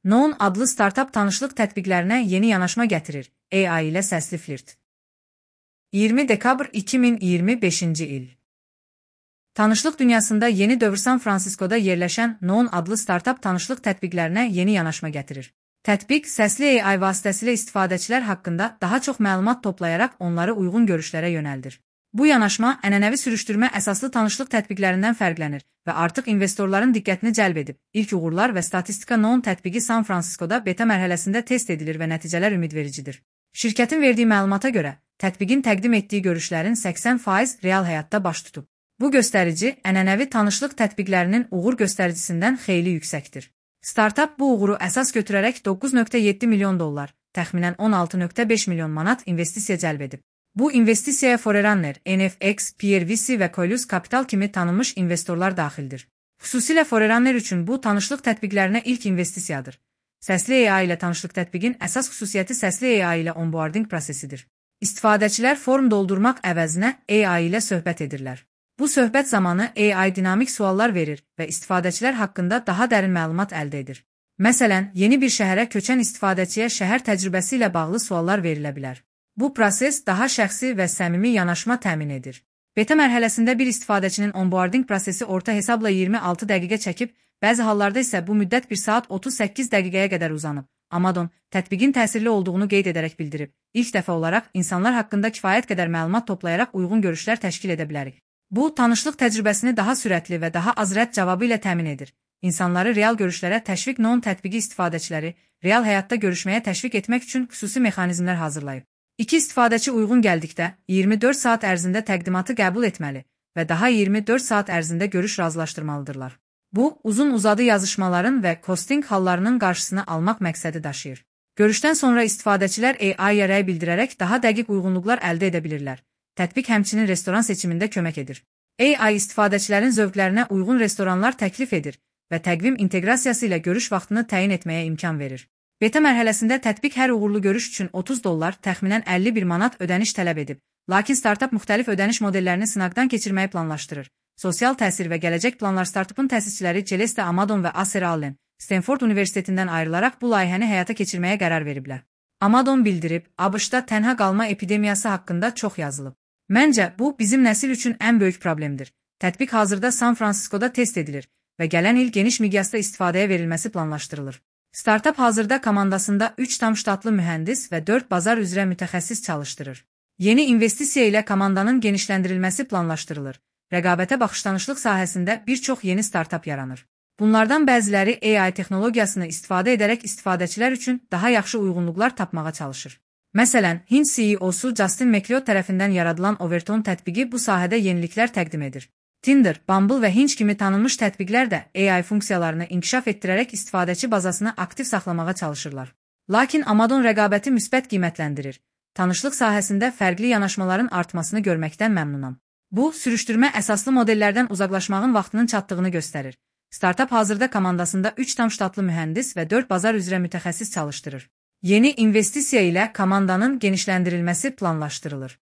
Noun adlı startap tanışlıq tətbiqlərinə yeni yanaşma gətirir. AI ilə səsli flirt. 20 dekabr 2025-ci il. Tanışlıq dünyasında yeni dövr San Fransiskoda yerləşən Noun adlı startap tanışlıq tətbiqlərinə yeni yanaşma gətirir. Tətbiq, səsli AI vasitəsilə istifadəçilər haqqında daha çox məlumat toplayaraq onları uyğun görüşlərə yönəldir. Bu yanaşma ənənəvi sürüşdürmə əsaslı tanışlıq tətbiqlərindən fərqlənir və artıq investorların diqqətini cəlb edib. İlk uğurlar və statistika Noun tətbiqi San Fransiskoda beta mərhələsində test edilir və nəticələr ümidvericidir. Şirkətin verdiyi məlumata görə, tətbiqin təqdim etdiyi görüşlərin 80% real həyatda baş tutub. Bu göstərici, ənənəvi tanışlıq tətbiqlərinin uğur göstəricisindən xeyli yüksəkdir. Startap bu uğuru əsas götürərək 9,7 milyon dollar, təxminən 16,5 milyon manat investisiya cəlb edib. Bu investisiyaya Forerunner, NFX, PRVC və Coilus Capital kimi tanınmış investorlar daxildir. Xüsusilə Forerunner üçün bu tanışlıq tətbiqlərinə ilk investisiyadır. Səsli AI ilə tanışlıq tətbiqin əsas xüsusiyyəti səsli AI ilə onboarding prosesidir. İstifadəçilər form doldurmaq əvəzinə AI ilə söhbət edirlər. Bu söhbət zamanı AI dinamik suallar verir və istifadəçilər haqqında daha dərin məlumat əldə edir. Məsələn, yeni bir şəhərə köçən istifadəçiyə şəhər təcrübəsi ilə bağlı suallar verilə bilər. Bu proses daha şəxsi və səmimi yanaşma təmin edir. Beta mərhələsində bir istifadəçinin onboarding prosesi orta hesabla 26 dəqiqə çəkib, bəzi hallarda isə bu müddət 1 saat 38 dəqiqəyə qədər uzanıb. Amazon tətbiqin təsirli olduğunu qeyd edərək bildirib. İlk dəfə olaraq insanlar haqqında kifayət qədər məlumat toplayaraq uyğun görüşlər təşkil edə bilərik. Bu, tanışlıq təcrübəsini daha sürətli və daha az rədd cavabı ilə təmin edir. İnsanları real görüşlərə təşviq Noun tətbiqi istifadəçiləri real həyatda görüşməyə təşviq etmək üçün xüsusi mexanizmlər hazırlayıb. İki istifadəçi uyğun gəldikdə 24 saat ərzində təqdimatı qəbul etməli və daha 24 saat ərzində görüş razılaşdırmalıdırlar. Bu, uzun-uzadı yazışmaların və costing hallarının qarşısını almaq məqsədi daşıyır. Görüşdən sonra istifadəçilər AI-ya rəy bildirərək daha dəqiq uyğunluqlar əldə edə bilirlər. Tətbiq həmçinin restoran seçimində kömək edir. AI istifadəçilərin zövqlərinə uyğun restoranlar təklif edir və təqvim inteqrasiyası ilə görüş vaxtını təyin etməyə imkan verir. Beta mərhələsində tətbiq hər uğurlu görüş üçün $30, təxminən 51 manat ödəniş tələb edib. Lakin startap müxtəlif ödəniş modellərini sınaqdan keçirməyi planlaşdırır. Sosial təsir və gələcək planlar startapın təsisçiləri Celeste Amadon və Acer Allen, Stanford Universitetindən ayrılaraq bu layihəni həyata keçirməyə qərar veriblər. Amadon bildirib, ABŞ-da tənha qalma epidemiyası haqqında çox yazılıb. Məncə, bu bizim nəsil üçün ən böyük problemdir. Tətbiq hazırda San Fransiskoda test edilir və gələn il geniş miqyasda istifadəyə verilməsi planlaşdırılır. Startap hazırda komandasında 3 tam ştatlı mühəndis və 4 bazar üzrə mütəxəssis çalışdırır. Yeni investisiya ilə komandanın genişləndirilməsi planlaşdırılır. Rəqabətə baxışdanışlıq sahəsində bir çox yeni startap yaranır. Bunlardan bəziləri AI texnologiyasını istifadə edərək istifadəçilər üçün daha yaxşı uyğunluqlar tapmağa çalışır. Məsələn, Hind CEO-su Justin McLeod tərəfindən yaradılan Overton tətbiqi bu sahədə yeniliklər təqdim edir. Tinder, Bumble və Hinge kimi tanınmış tətbiqlər də AI funksiyalarını inkişaf etdirərək istifadəçi bazasını aktiv saxlamağa çalışırlar. Lakin Amazon rəqabəti müsbət qiymətləndirir. Tanışlıq sahəsində fərqli yanaşmaların artmasını görməkdən məmnunam. Bu, sürüşdürmə əsaslı modellərdən uzaqlaşmağın vaxtının çatdığını göstərir. Startap hazırda komandasında 3 tam ştatlı mühəndis və 4 bazar üzrə mütəxəssis çalışdırır. Yeni investisiya ilə komandanın genişləndirilməsi planlaşdırılır.